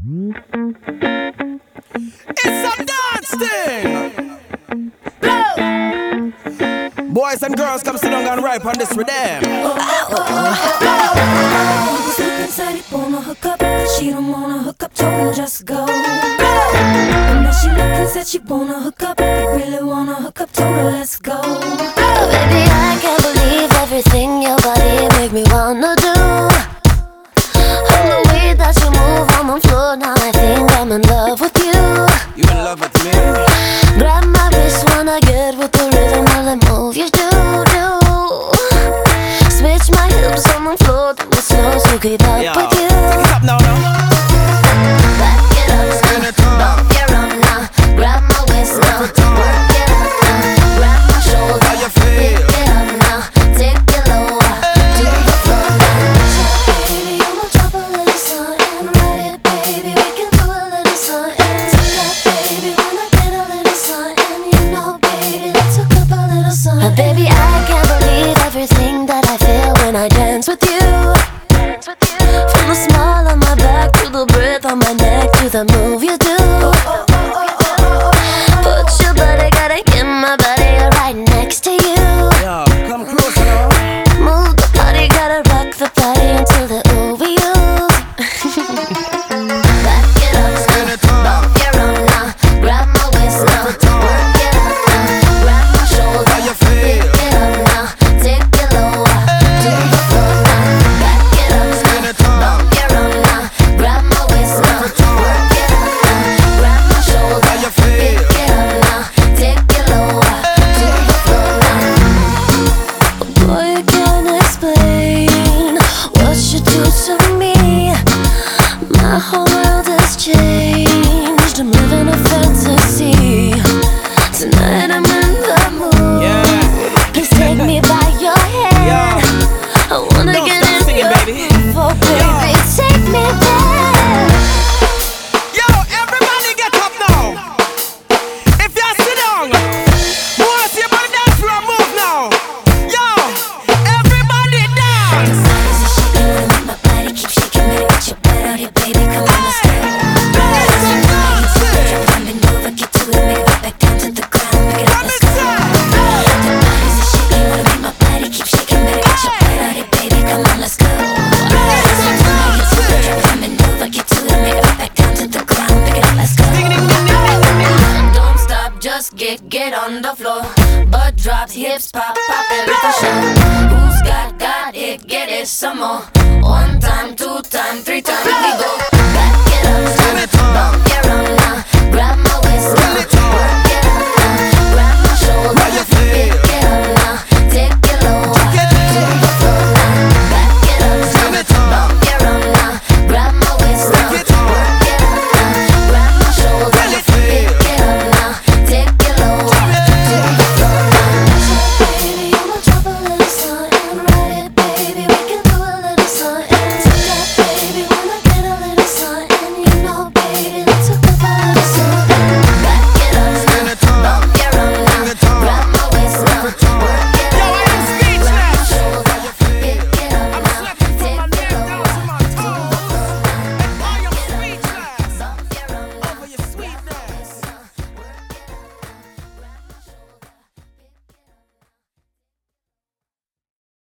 It's a dance thing. Boys and girls, come sit down and ripe on this rhythm. Said he wanna hook up, but she don't wanna hook up, told him just go. And now she looking, said she wanna hook up, but really wanna hook up, told her let's go. Baby, I can't believe everything your body make me wanna do. And the way that you move on the floor, now I think I'm in love with you. You in love with me? Grab my wrist when I get with the rhythm of the move you do. Switch my hips on the floor, do it slow so keep up with you. Stop now, now. Back it up, bump your arm now. Grab my waist now, work it up now. Grab my shoulder, How you feel? pick it up now. Take it lower, to the floor now. Baby, I'ma drop a little something, ride it, baby. We can do a little something. Take that, baby, when I get a little something. You know, baby, let's hook up a little something. Baby, I can't believe everything that I feel when I dance with you. From the smile on my back to the breath on my neck to the move you do. Put your body, gotta get my body right next to you. Yo, come closer now. Move the body, gotta rock the body until the ooh we use. Back it up, bump your arm now. Grab my waist now, work it up now. Grab my shoulder, How you feel? pick it up now. Take it lower, to the floor now. Back it up, bump your arm now. Grab my waist now, work it up now. Grab my shoulder, How you feel? pick it up now. Take it lower, to the floor now. Boy, you can't explain what you do to me. My whole world has changed. I'm living a fantasy. Tonight I'm in the mood. Yeah. Please take me by your hand. Yeah. I wanna Don't get stop in singing, your baby. groove, baby. Take me there. Yo, everybody get up now. If you sit down, wanna see your body dance floor move now. Yo, everybody dance. My body keep shaking, better get your butt out here, baby. Come on, let's go. It's a dance thing. Bend over, get to it, make it back down to the ground. Pick it up, Let me let's go. see. The body's a shaking, wanna make my body keep shaking, better get your butt out here, baby. Come on, let's go. It's a dance thing. Bend over, get to it, make it back down to the ground. Pick it up, let's go. Ding, ding, ding, ding, ding, ding. Don't stop, just get on the floor. Butt drops, hips pop, pop it with a shot. Who's got it, get it some more.